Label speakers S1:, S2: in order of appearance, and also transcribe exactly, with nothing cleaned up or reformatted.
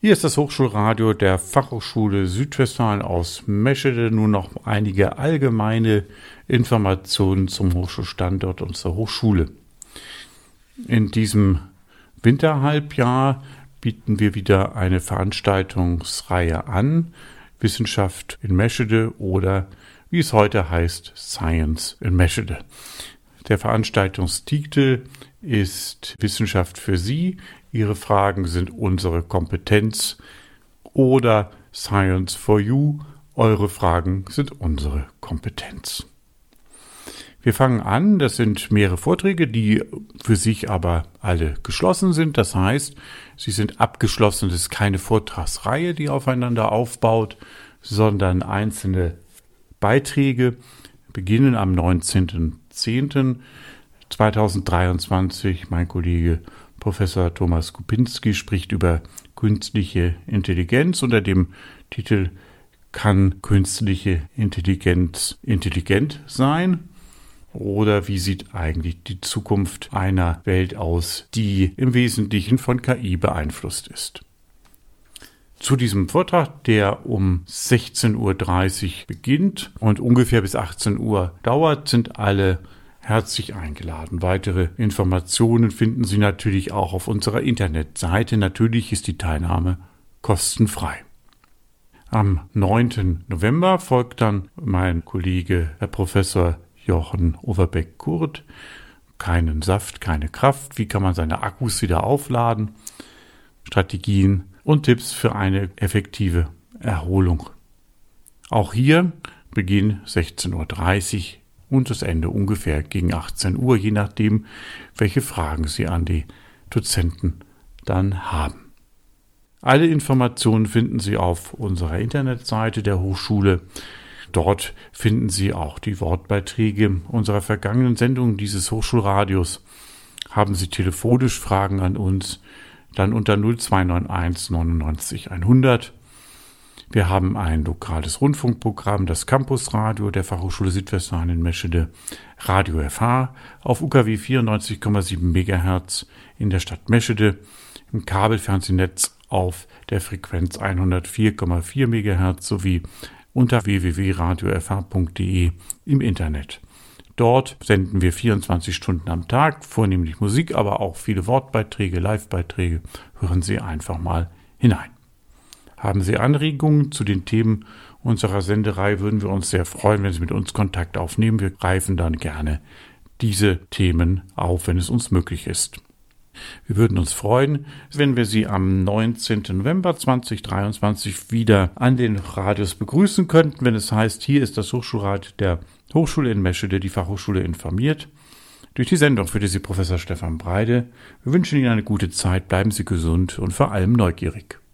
S1: Hier ist das Hochschulradio der Fachhochschule Südwestfalen aus Meschede. Nun noch einige allgemeine Informationen zum Hochschulstandort unserer Hochschule. In diesem Winterhalbjahr bieten wir wieder eine Veranstaltungsreihe an, Wissenschaft in Meschede oder wie es heute heißt, Science in Meschede. Der Veranstaltungstitel ist Wissenschaft für Sie. Ihre Fragen sind unsere Kompetenz oder Science for You. Eure Fragen sind unsere Kompetenz. Wir fangen an, das sind mehrere Vorträge, die für sich aber alle geschlossen sind. Das heißt, sie sind abgeschlossen. Es ist keine Vortragsreihe, die aufeinander aufbaut, sondern einzelne Beiträge beginnen am neunzehnten zehnten zweitausenddreiundzwanzig. Mein Kollege Professor Thomas Kupinski spricht über künstliche Intelligenz unter dem Titel Kann künstliche Intelligenz intelligent sein? Oder wie sieht eigentlich die Zukunft einer Welt aus, die im Wesentlichen von K I beeinflusst ist? Zu diesem Vortrag, der um sechzehn Uhr dreißig beginnt und ungefähr bis achtzehn Uhr dauert, sind alle herzlich eingeladen. Weitere Informationen finden Sie natürlich auch auf unserer Internetseite. Natürlich ist die Teilnahme kostenfrei. Am neunten November folgt dann mein Kollege, Herr Professor Jochen Overbeck-Kurt. Keinen Saft, keine Kraft. Wie kann man seine Akkus wieder aufladen? Strategien und Tipps für eine effektive Erholung. Auch hier Beginn sechzehn Uhr dreißig und das Ende ungefähr gegen achtzehn Uhr, je nachdem, welche Fragen Sie an die Dozenten dann haben. Alle Informationen finden Sie auf unserer Internetseite der Hochschule. Dort finden Sie auch die Wortbeiträge unserer vergangenen Sendungen dieses Hochschulradios. Haben Sie telefonisch Fragen an uns, dann unter null zwei neun eins neunundneunzig hundert. Wir haben ein lokales Rundfunkprogramm, das Campusradio der Fachhochschule Südwestfalen in Meschede, Radio F H auf U K W vierundneunzig Komma sieben Megahertz in der Stadt Meschede, im Kabelfernsehnetz auf der Frequenz hundertvier Komma vier Megahertz sowie unter w w w punkt radio f h punkt d e im Internet. Dort senden wir vierundzwanzig Stunden am Tag, vornehmlich Musik, aber auch viele Wortbeiträge, Livebeiträge. Hören Sie einfach mal hinein. Haben Sie Anregungen zu den Themen unserer Senderei, würden wir uns sehr freuen, wenn Sie mit uns Kontakt aufnehmen. Wir greifen dann gerne diese Themen auf, wenn es uns möglich ist. Wir würden uns freuen, wenn wir Sie am neunzehnten November zweitausenddreiundzwanzig wieder an den Radios begrüßen könnten, wenn es heißt, hier ist das Hochschulradio der Hochschule in Meschede, die Fachhochschule informiert. Durch die Sendung führte Sie Professor Stefan Breide. Wir wünschen Ihnen eine gute Zeit, bleiben Sie gesund und vor allem neugierig.